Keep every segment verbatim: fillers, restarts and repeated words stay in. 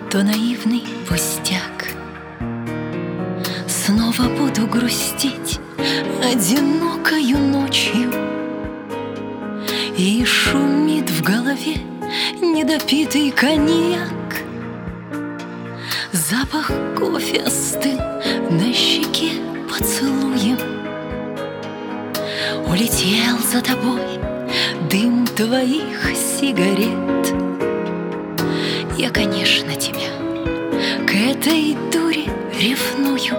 то наивный пустяк. Снова буду грустить одинокою ночью, и шумит в голове недопитый коньяк. Запах кофе остыл на щеке поцелуем. Улетел за тобой дым твоих сигарет. Я, конечно, тебя к этой дуре ревную,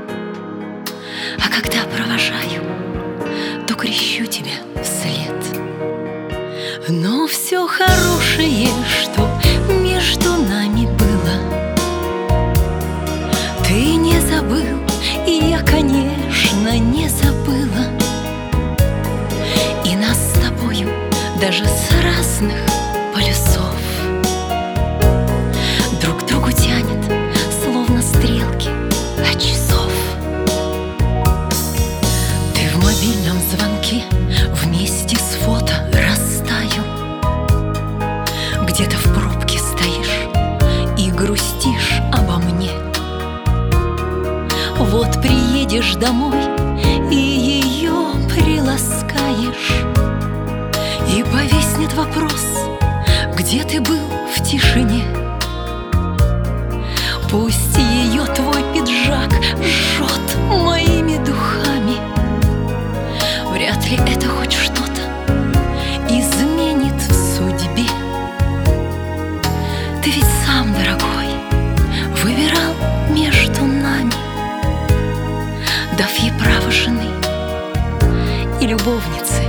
а когда провожаю, то крещу тебя вслед. Но все хорошее, что между нами было, ты не забыл, и я, конечно, не забыла. И нас с тобою даже с разных полюсов друг к другу тянет, словно стрелки от часов. Ты в мобильном звонке вместе с фото растаял. Где-то в пробке стоишь и грустишь обо мне. Вот приедешь домой и ее приласкаешь, и повиснет вопрос, где ты был в тишине. Пусть ее твой пиджак жжет моими духами, вряд ли это хоть что-то изменит в судьбе. Ты ведь сам, дорогой, выбирал между нами, дав ей право жены и любовницы